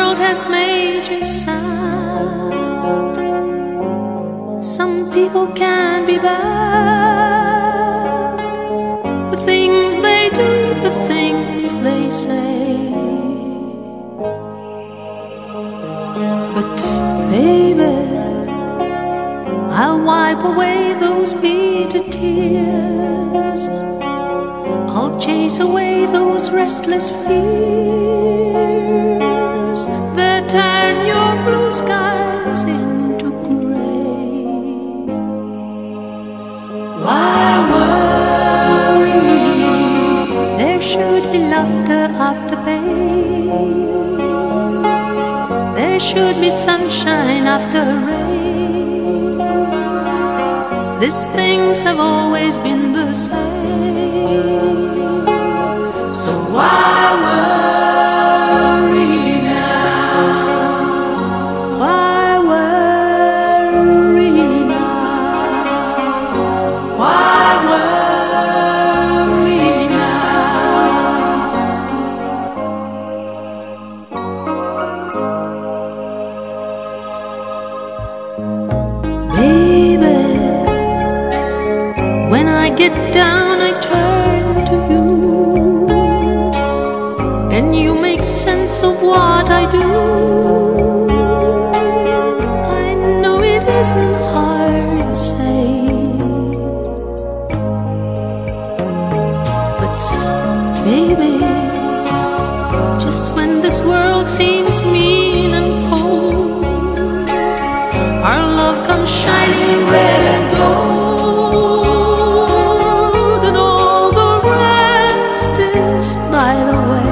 world has made you sad. Some people can be bad. The things they do, the things they say. But baby, I'll wipe away those bitter tears. I'll chase away those restless fears that turn your blue skies into gray. Why worry? There should be laughter after pain. There should be sunshine after rain. These things have always been the same. So why worry now? Why worry now? Why worry now? Baby, when I get down, I turn to you, and you make sense of what I do. I know it isn't hard to say, but baby, just when this world seems mean and cold, our love comes shining red and gold, and all the rest is by the way.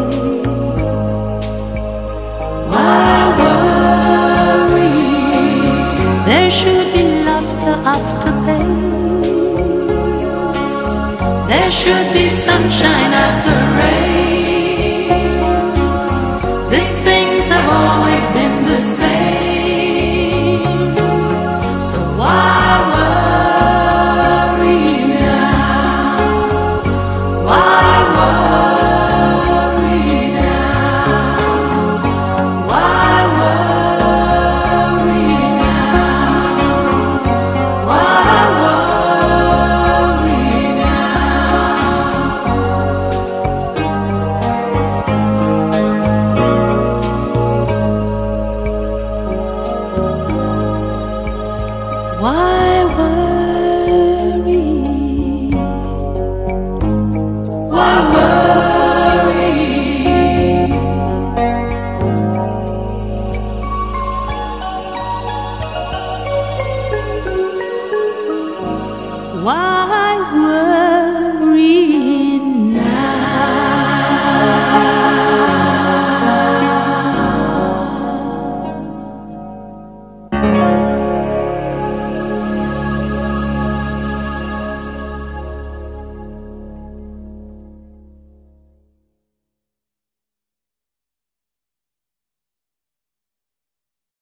Why worry? There should be laughter after pain. There should be sunshine after rain. These things have always been the same.